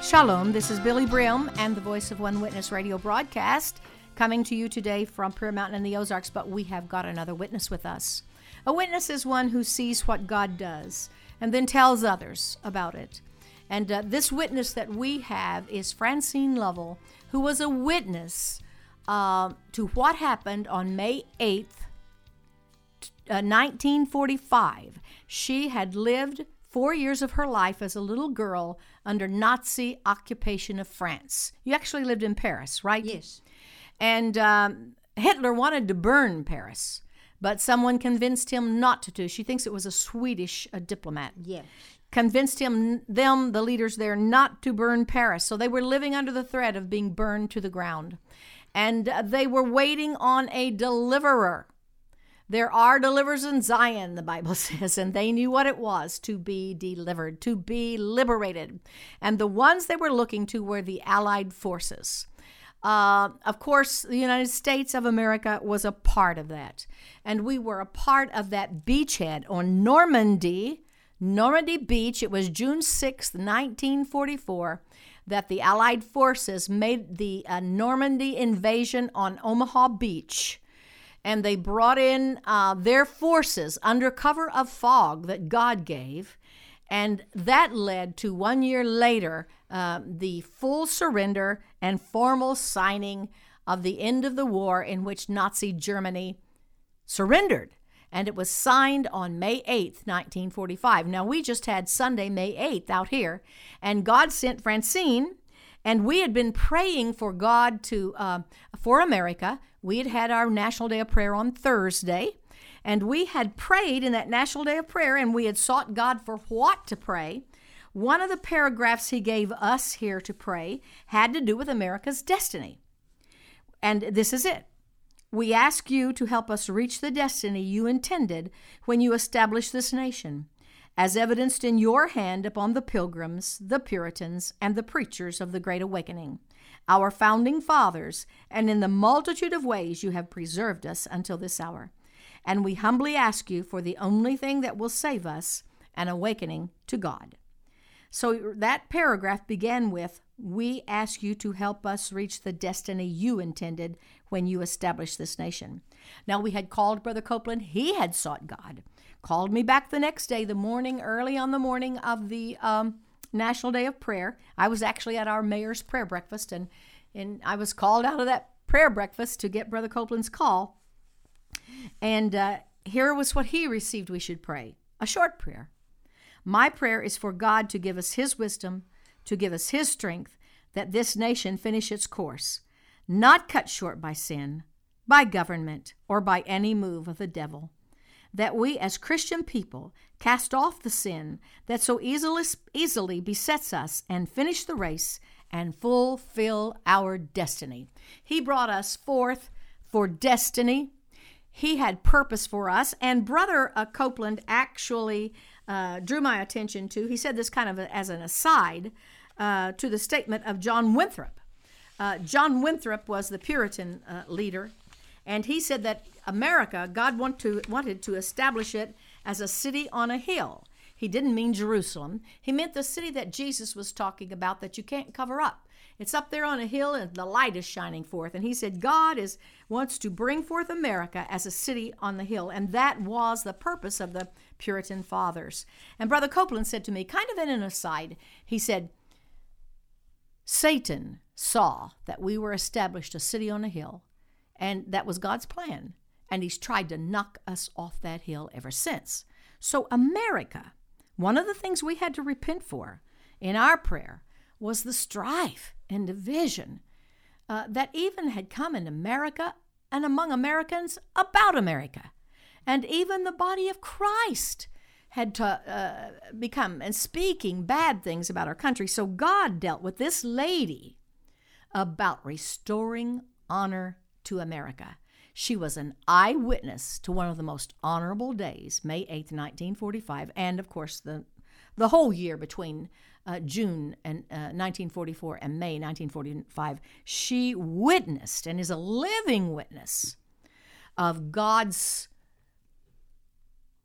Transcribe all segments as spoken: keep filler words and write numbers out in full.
Shalom, this is Billy Brim and the Voice of One Witness radio broadcast coming to you today from Prayer Mountain in the Ozarks, but we have got another witness with us. A witness is one who sees what God does and then tells others about it. And uh, this witness that we have is Francine Lovell, who was a witness uh, to what happened on May eighth, uh, nineteen forty-five. She had lived four years of her life as a little girl under Nazi occupation of France. You actually lived in Paris, right? Yes. And um, Hitler wanted to burn Paris, but someone convinced him not to. She thinks it was a Swedish uh, diplomat. Yes. Convinced him, them, the leaders there, not to burn Paris. So they were living under the threat of being burned to the ground. And uh, they were waiting on a deliverer. There are deliverers in Zion, the Bible says, and they knew what it was to be delivered, to be liberated. And the ones they were looking to were the Allied forces. Uh, of course, the United States of America was a part of that. And we were a part of that beachhead on Normandy, Normandy Beach. It was June sixth, nineteen forty-four, that the Allied forces made the uh, Normandy invasion on Omaha Beach. And they brought in uh, their forces under cover of fog that God gave. And that led to one year later, uh, the full surrender and formal signing of the end of the war, in which Nazi Germany surrendered. And it was signed on May eighth, nineteen forty-five. Now, we just had Sunday, May eighth out here, and God sent Francine, and we had been praying for God to, uh, for America. We had had our National Day of Prayer on Thursday, and we had prayed in that National Day of Prayer, and we had sought God for what to pray. One of the paragraphs he gave us here to pray had to do with America's destiny. And this is it. We ask you to help us reach the destiny you intended when you established this nation, as evidenced in your hand upon the Pilgrims, the Puritans, and the preachers of the Great Awakening, our founding fathers, and in the multitude of ways you have preserved us until this hour. And we humbly ask you for the only thing that will save us, an awakening to God. So that paragraph began with, we ask you to help us reach the destiny you intended when you established this nation. Now, we had called Brother Copeland. He had sought God. Called me back the next day, the morning, early on the morning of the um, National Day of Prayer. I was actually at our mayor's prayer breakfast, and, and I was called out of that prayer breakfast to get Brother Copeland's call. And uh, here was what he received we should pray, a short prayer. My prayer is for God to give us his wisdom, to give us his strength, that this nation finish its course, not cut short by sin, by government, or by any move of the devil. That we as Christian people cast off the sin that so easily, easily besets us and finish the race and fulfill our destiny. He brought us forth for destiny. He had purpose for us. And Brother uh, Copeland actually uh, drew my attention to, he said this kind of a, as an aside, uh, to the statement of John Winthrop. Uh, John Winthrop was the Puritan uh, leader. And he said that America, God want to, wanted to establish it as a city on a hill. He didn't mean Jerusalem. He meant the city that Jesus was talking about that you can't cover up. It's up there on a hill and the light is shining forth. And he said God is wants to bring forth America as a city on the hill. And that was the purpose of the Puritan fathers. And Brother Copeland said to me, kind of in an aside, he said, Satan saw that we were established a city on a hill. And that was God's plan. And he's tried to knock us off that hill ever since. So America, one of the things we had to repent for in our prayer was the strife and division uh, that even had come in America and among Americans about America. And even the body of Christ had to uh, become and speaking bad things about our country. So God dealt with this lady about restoring honor to America. She was an eyewitness to one of the most honorable days, May eighth, nineteen forty-five, and of course the the whole year between uh, June and uh, nineteen forty-four and May nineteen forty-five. She witnessed and is a living witness of God's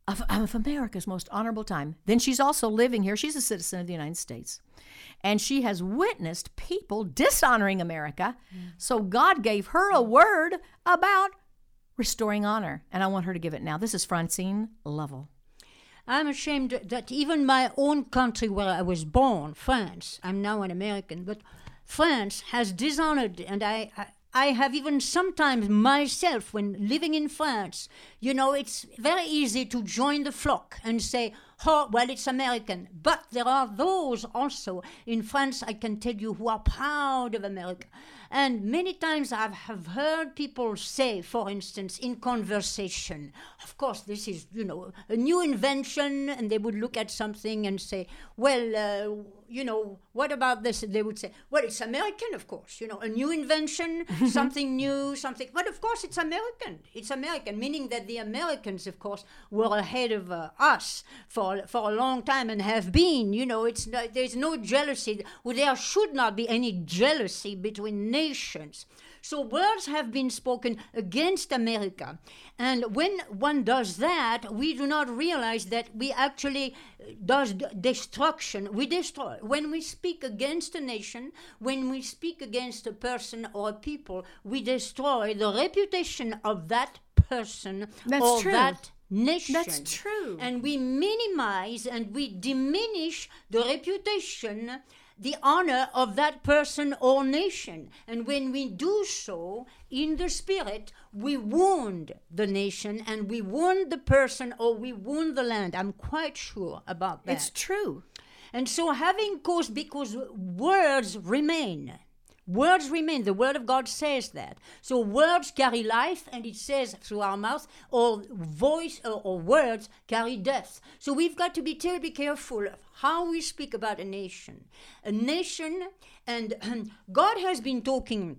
of, of America's most honorable time. Then she's also living here. She's a citizen of the United States. And she has witnessed people dishonoring America. Mm. So God gave her a word about restoring honor. And I want her to give it now. This is Francine Lovell. I'm ashamed that even my own country where I was born, France, I'm now an American, but France has dishonored, and I, I I have even sometimes myself, when living in France, you know, it's very easy to join the flock and say, oh, well, it's American. But there are those also in France, I can tell you, who are proud of America. And many times I have heard people say, for instance, in conversation, of course, this is, you know, a new invention, and they would look at something and say, well, uh, you know, what about this? And they would say, well, it's American, of course, you know, a new invention, something new, something, but of course it's American. It's American, meaning that the Americans, of course, were ahead of uh, us for for a long time and have been, you know, it's no, there's no jealousy. Well, there should not be any jealousy between nations. So words have been spoken against America. And when one does that, we do not realize that we actually does destruction. We destroy. When we speak against a nation, when we speak against a person or a people, we destroy the reputation of that person That's or true. that nation. That's true. And we minimize and we diminish the reputation, the honor of that person or nation. And when we do so in the spirit, we wound the nation and we wound the person or we wound the land. I'm quite sure about that. It's true. And so having cause, because words remain. Words remain. The word of God says that. So words carry life, and it says through our mouth, or voice or, or words carry death. So we've got to be terribly careful of how we speak about a nation. A nation, and um, God has been talking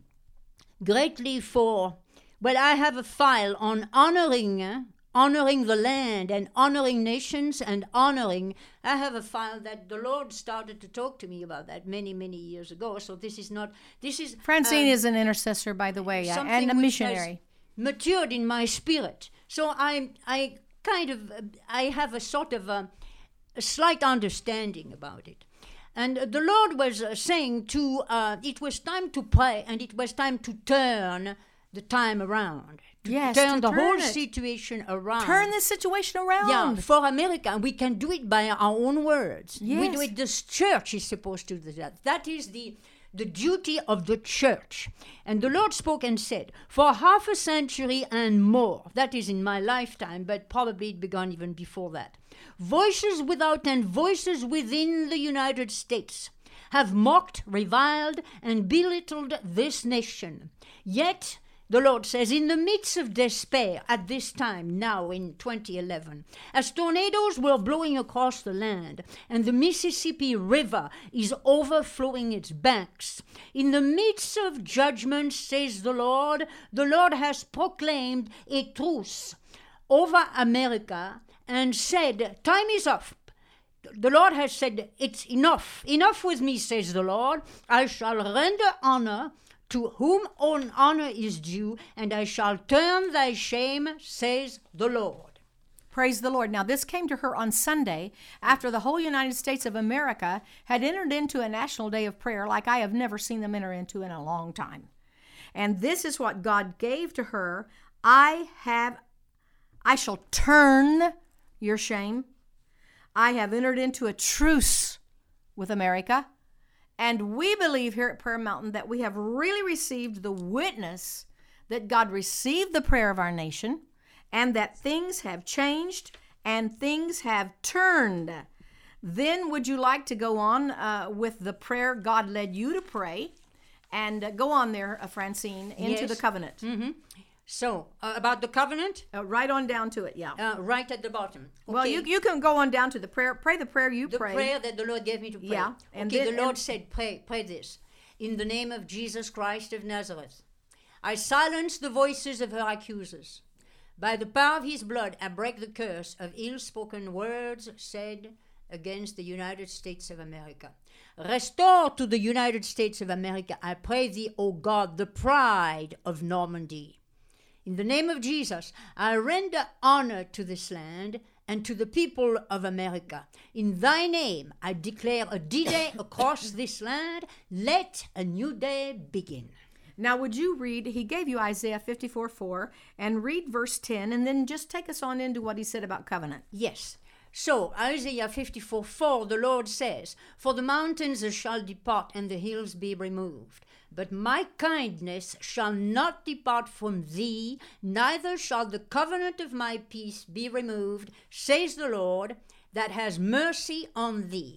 greatly for, well, I have a file on honoring, uh, honoring the land and honoring nations and honoring. I have a file that the Lord started to talk to me about that many, many years ago. So this is not, this is... Francine um, is an intercessor, by the way, uh, and a missionary. Matured in my spirit. So I, I kind of, uh, I have a sort of a, a slight understanding about it. And uh, the Lord was uh, saying to, uh, it was time to pray and it was time to turn the time around. To yes, turn to the turn whole it. situation around. Turn this situation around. Yeah, for America. And we can do it by our own words. Yes. We do it. This church is supposed to do that. That is the, the duty of the church. And the Lord spoke and said, for half a century and more, that is in my lifetime, but probably it began even before that, voices without and voices within the United States have mocked, reviled, and belittled this nation. Yet, the Lord says, in the midst of despair at this time, now in twenty eleven, as tornadoes were blowing across the land and the Mississippi River is overflowing its banks, in the midst of judgment, says the Lord, the Lord has proclaimed a truce over America and said, time is up. The Lord has said, it's enough. Enough with me, says the Lord. I shall render honor to whom own honor is due, and I shall turn thy shame, says the Lord. Praise the Lord. Now, this came to her on Sunday after the whole United States of America had entered into a national day of prayer like I have never seen them enter into in a long time. And this is what God gave to her. I have, I shall turn your shame. I have entered into a truce with America. And we believe here at Prayer Mountain that we have really received the witness that God received the prayer of our nation and that things have changed and things have turned. Then would you like to go on uh, with the prayer God led you to pray? And uh, go on there, uh, Francine, into Yes. the covenant. Mm-hmm. So, uh, about the covenant? Uh, right on down to it, yeah. Uh, right at the bottom. Okay. Well, you you can go on down to the prayer. Pray the prayer you The pray. prayer that the Lord gave me to pray. Yeah, and okay, then- the Lord and- said, pray, pray this. In the name of Jesus Christ of Nazareth, I silence the voices of her accusers. By the power of his blood, I break the curse of ill-spoken words said against the United States of America. Restore to the United States of America, I pray thee, O God, the pride of Normandy. In the name of Jesus, I render honor to this land and to the people of America, in thy name I declare a D-Day across this land. Let a new day begin. Now, would you read, he gave you Isaiah fifty-four four, and read verse ten, and then just take us on into what he said about covenant. Yes. So, Isaiah fifty-four four, the Lord says, For the mountains shall depart and the hills be removed. But my kindness shall not depart from thee, neither shall the covenant of my peace be removed, says the Lord, that has mercy on thee.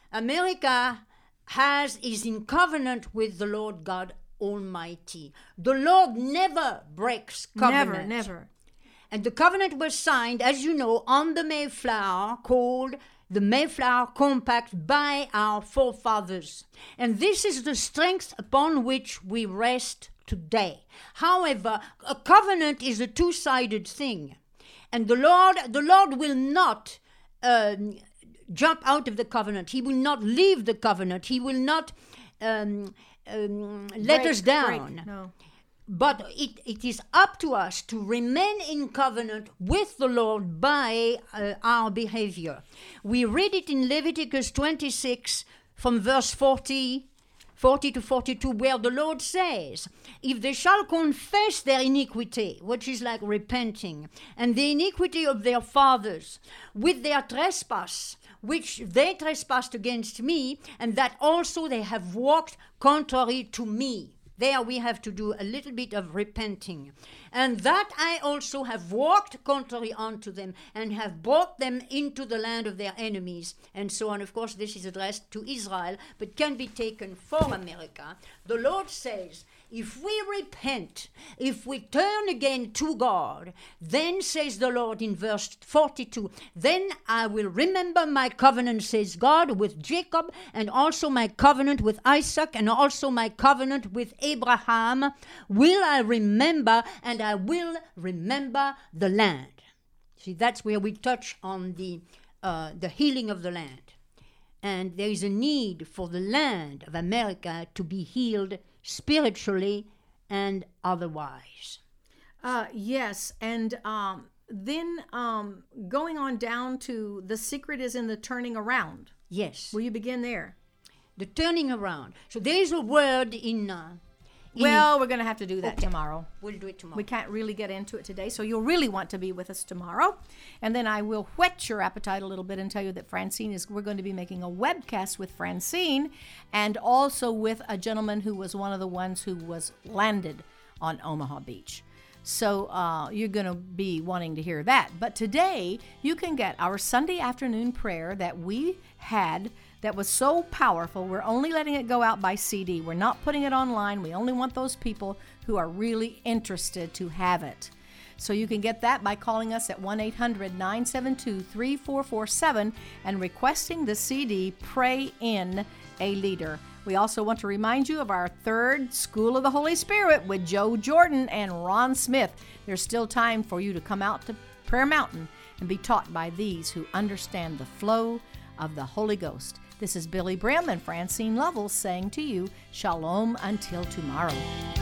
America has is in covenant with the Lord God Almighty. The Lord never breaks covenant. Never, never. And the covenant was signed, as you know, on the Mayflower, called the Mayflower Compact, by our forefathers. And this is the strength upon which we rest today. However, a covenant is a two-sided thing. And the Lord, the Lord will not um, jump out of the covenant. He will not leave the covenant. He will not um, um, let break, us down. Break. No. But it, it is up to us to remain in covenant with the Lord by uh, our behavior. We read it in Leviticus twenty-six from verse forty, forty to forty-two, where the Lord says, If they shall confess their iniquity, which is like repenting, and the iniquity of their fathers, with their trespass, which they trespassed against me, and that also they have walked contrary to me. There we have to do a little bit of repenting. And that I also have walked contrary unto them, and have brought them into the land of their enemies, and so on. Of course, this is addressed to Israel, but can be taken for America. The Lord says, if we repent, if we turn again to God, then says the Lord in verse forty-two, then I will remember my covenant, says God, with Jacob, and also my covenant with Isaac, and also my covenant with Abraham will I remember, and I will remember the land. See, that's where we touch on the uh, the healing of the land. And there is a need for the land of America to be healed spiritually and otherwise. Uh, yes, and um, then um, going on down to the secret is in the turning around. Yes. Will you begin there? The turning around. So there is a word in... Uh, in well, we're going to have to do that okay. tomorrow. We'll do it tomorrow. We can't really get into it today, so you'll really want to be with us tomorrow. And then I will whet your appetite a little bit and tell you that Francine is, we're going to be making a webcast with Francine, and also with a gentleman who was one of the ones who was landed on Omaha Beach. So uh, you're going to be wanting to hear that. But today, you can get our Sunday afternoon prayer that we had that was so powerful. We're only letting it go out by C D. We're not putting it online. We only want those people who are really interested to have it. So you can get that by calling us at one eight hundred nine seven two three four four seven and requesting the C D, Pray in a Leader. We also want to remind you of our third School of the Holy Spirit with Joe Jordan and Ron Smith. There's still time for you to come out to Prayer Mountain and be taught by these who understand the flow of the Holy Ghost. This is Billy Brim and Francine Lovell saying to you, Shalom until tomorrow.